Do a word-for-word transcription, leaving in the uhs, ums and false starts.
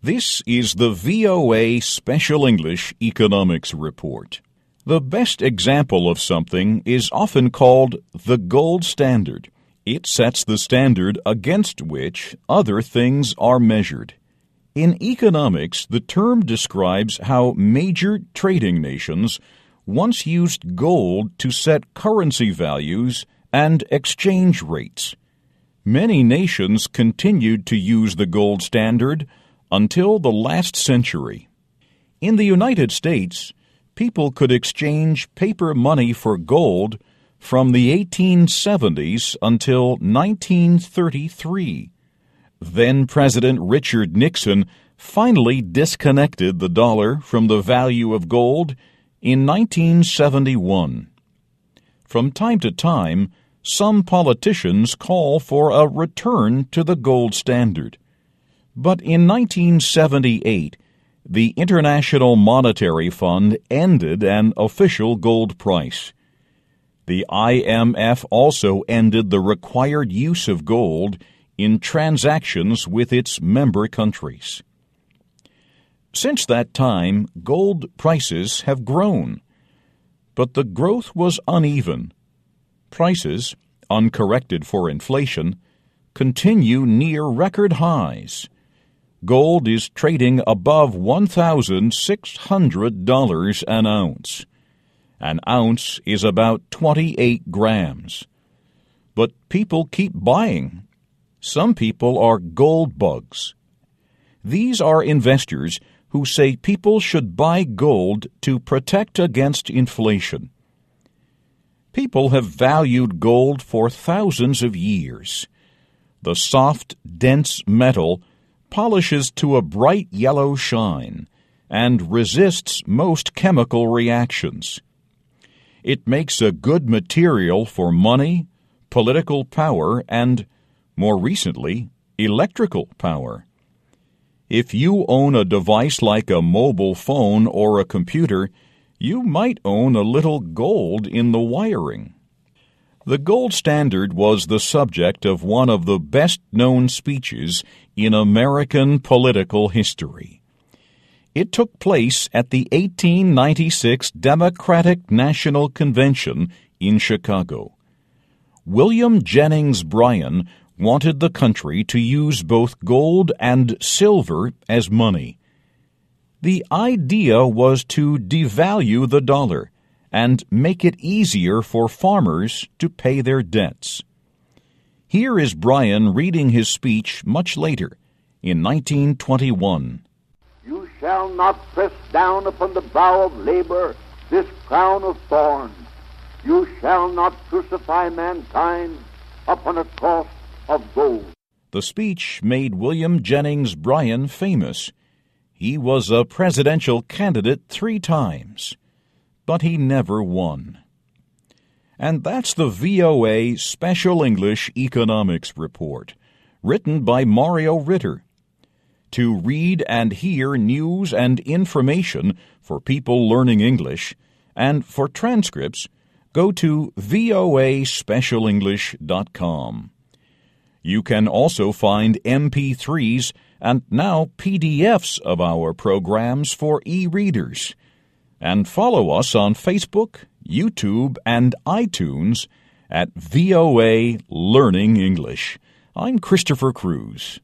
This is the V O A Special English Economics Report. The best example of something is often called the gold standard. It sets the standard against which other things are measured. In economics, the term describes how major trading nations once used gold to set currency values and exchange rates. Many nations continued to use the gold standard until the last century. In the United States, people could exchange paper money for gold from the eighteen seventies until nineteen thirty-three. Then President Richard Nixon finally disconnected the dollar from the value of gold in nineteen seventy-one. From time to time, some politicians call for a return to the gold standard. But in nineteen seventy-eight, the International Monetary Fund ended an official gold price. The I M F also ended the required use of gold in transactions with its member countries. Since that time, gold prices have grown, but the growth was uneven. Prices, uncorrected for inflation, continue near record highs. Gold is trading above one thousand six hundred dollars an ounce. An ounce is about twenty-eight grams. But people keep buying. Some people are gold bugs. These are investors who say people should buy gold to protect against inflation. People have valued gold for thousands of years. The soft, dense metal polishes to a bright yellow shine and resists most chemical reactions. It makes a good material for money, political power, and, more recently, electrical power. If you own a device like a mobile phone or a computer, you might own a little gold in the wiring. The gold standard was the subject of one of the best-known speeches in American political history. It took place at the eighteen ninety-six Democratic National Convention in Chicago. William Jennings Bryan wanted the country to use both gold and silver as money. The idea was to devalue the dollar and make it easier for farmers to pay their debts. Here is Bryan reading his speech much later, in nineteen twenty-one. You shall not press down upon the brow of labor this crown of thorns. You shall not crucify mankind upon a cross of gold. The speech made William Jennings Bryan famous. He was a presidential candidate three times, but he never won. And that's the V O A Special English Economics Report, written by Mario Ritter. To read and hear news and information for people learning English, and for transcripts, go to V O A special english dot com. You can also find M P threes and now P D Fs of our programs for e-readers. And follow us on Facebook, YouTube, and iTunes at V O A Learning English. I'm Christopher Cruz.